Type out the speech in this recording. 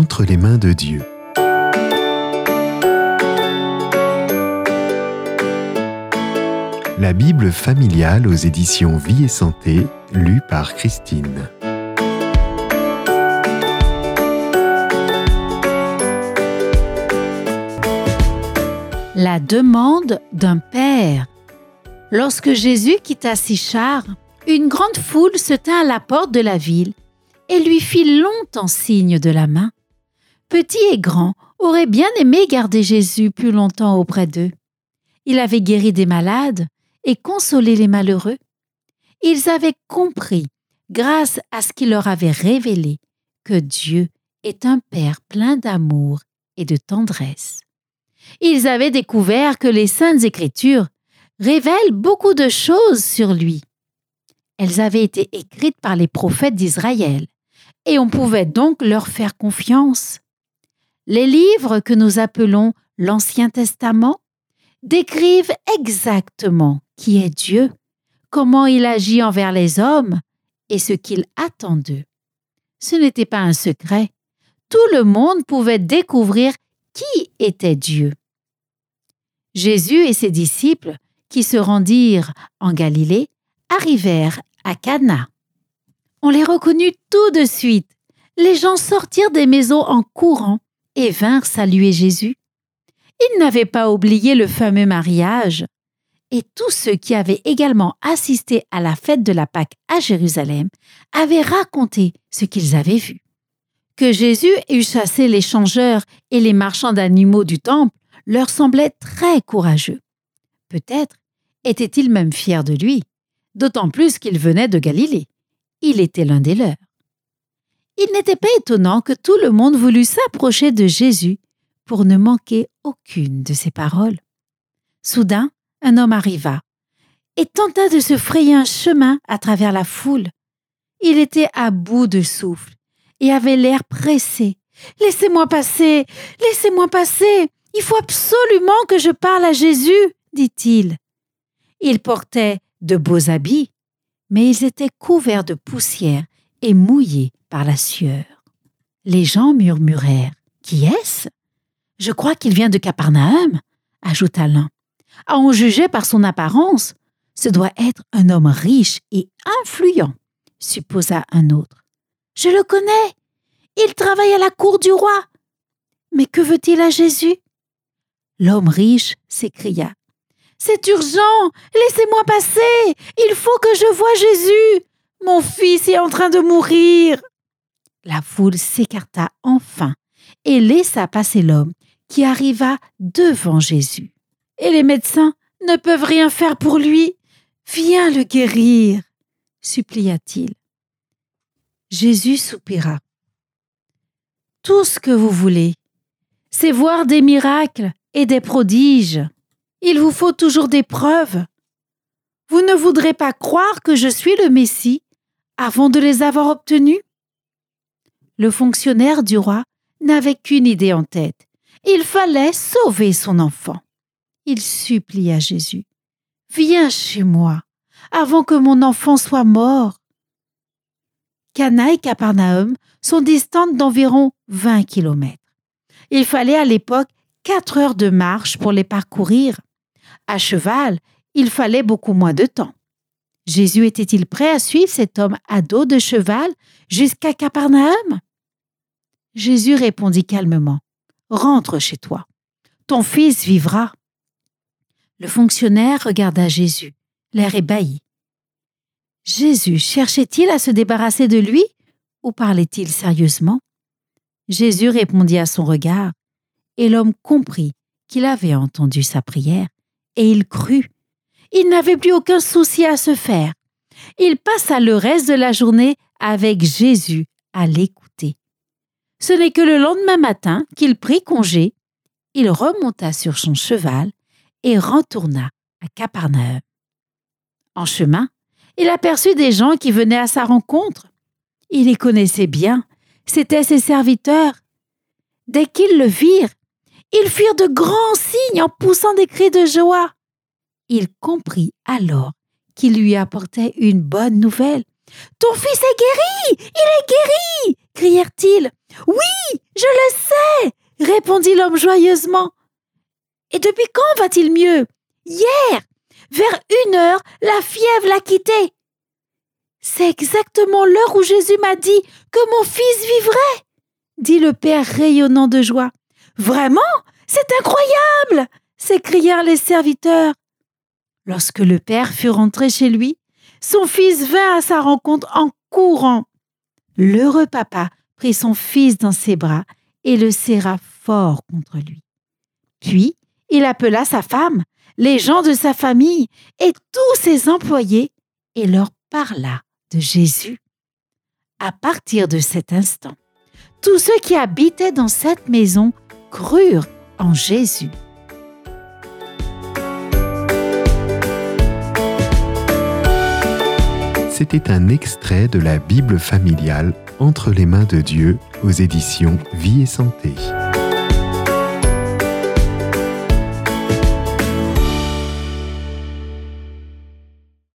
entre les mains de Dieu. La Bible familiale aux éditions Vie et Santé, lue par Christine. La demande d'un père. Lorsque Jésus quitta Sychar, une grande foule se tint à la porte de la ville et lui fit longtemps signe de la main. Petits et grands auraient bien aimé garder Jésus plus longtemps auprès d'eux. Il avait guéri des malades et consolé les malheureux. Ils avaient compris, grâce à ce qu'il leur avait révélé, que Dieu est un Père plein d'amour et de tendresse. Ils avaient découvert que les Saintes Écritures révèlent beaucoup de choses sur lui. Elles avaient été écrites par les prophètes d'Israël et on pouvait donc leur faire confiance. Les livres que nous appelons l'Ancien Testament décrivent exactement qui est Dieu, comment il agit envers les hommes et ce qu'il attend d'eux. Ce n'était pas un secret. Tout le monde pouvait découvrir qui était Dieu. Jésus et ses disciples, qui se rendirent en Galilée, arrivèrent à Cana. On les reconnut tout de suite. Les gens sortirent des maisons en courant et vinrent saluer Jésus. Ils n'avaient pas oublié le fameux mariage, et tous ceux qui avaient également assisté à la fête de la Pâque à Jérusalem avaient raconté ce qu'ils avaient vu. Que Jésus eût chassé les changeurs et les marchands d'animaux du temple leur semblait très courageux. Peut-être était-il même fier de lui, d'autant plus qu'il venait de Galilée. Il était l'un des leurs. Il n'était pas étonnant que tout le monde voulût s'approcher de Jésus pour ne manquer aucune de ses paroles. Soudain, un homme arriva et tenta de se frayer un chemin à travers la foule. Il était à bout de souffle et avait l'air pressé. « Laissez-moi passer, laissez-moi passer, il faut absolument que je parle à Jésus », dit-il. Il portait de beaux habits, mais ils étaient couverts de poussière et mouillés par la sueur. Les gens murmurèrent « Qui est-ce ? Je crois qu'il vient de Capernaum », ajouta l'un. « À en juger par son apparence, ce doit être un homme riche et influent », supposa un autre. « Je le connais, il travaille à la cour du roi. Mais que veut-il à Jésus ?» L'homme riche s'écria. « C'est urgent, laissez-moi passer, il faut que je voie Jésus. Mon fils est en train de mourir. » La foule s'écarta enfin et laissa passer l'homme qui arriva devant Jésus. « Et les médecins ne peuvent rien faire pour lui. Viens le guérir, » supplia-t-il. Jésus soupira. « Tout ce que vous voulez, c'est voir des miracles et des prodiges. Il vous faut toujours des preuves. Vous ne voudrez pas croire que je suis le Messie avant de les avoir obtenus ?» Le fonctionnaire du roi n'avait qu'une idée en tête. Il fallait sauver son enfant. Il supplia Jésus. « Viens chez moi, avant que mon enfant soit mort. » Cana et Capernaum sont distantes d'environ 20 kilomètres. Il fallait à l'époque 4 heures de marche pour les parcourir. À cheval, il fallait beaucoup moins de temps. Jésus était-il prêt à suivre cet homme à dos de cheval jusqu'à Capernaum ? Jésus répondit calmement. « Rentre chez toi. Ton fils vivra. » Le fonctionnaire regarda Jésus, l'air ébahi. Jésus cherchait-il à se débarrasser de lui ou parlait-il sérieusement ? Jésus répondit à son regard et l'homme comprit qu'il avait entendu sa prière et il crut. Il n'avait plus aucun souci à se faire. Il passa le reste de la journée avec Jésus à l'écouter. Ce n'est que le lendemain matin qu'il prit congé. Il remonta sur son cheval et retourna à Capernaum. En chemin, il aperçut des gens qui venaient à sa rencontre. Il les connaissait bien, c'étaient ses serviteurs. Dès qu'ils le virent, ils firent de grands signes en poussant des cris de joie. Il comprit alors qu'il lui apportait une bonne nouvelle. « Ton fils est guéri! Il est guéri !» crièrent-ils. « Oui, je le sais !» répondit l'homme joyeusement. « Et depuis quand va-t-il mieux ?»« Hier, vers 1 heure, la fièvre l'a quitté. »« C'est exactement l'heure où Jésus m'a dit que mon fils vivrait !» dit le père rayonnant de joie. « Vraiment, c'est incroyable !» s'écrièrent les serviteurs. Lorsque le père fut rentré chez lui, son fils vint à sa rencontre en courant. L'heureux papa prit son fils dans ses bras et le serra fort contre lui. Puis, il appela sa femme, les gens de sa famille et tous ses employés et leur parla de Jésus. À partir de cet instant, tous ceux qui habitaient dans cette maison crurent en Jésus. C'était un extrait de la Bible familiale Entre les mains de Dieu aux éditions Vie et Santé.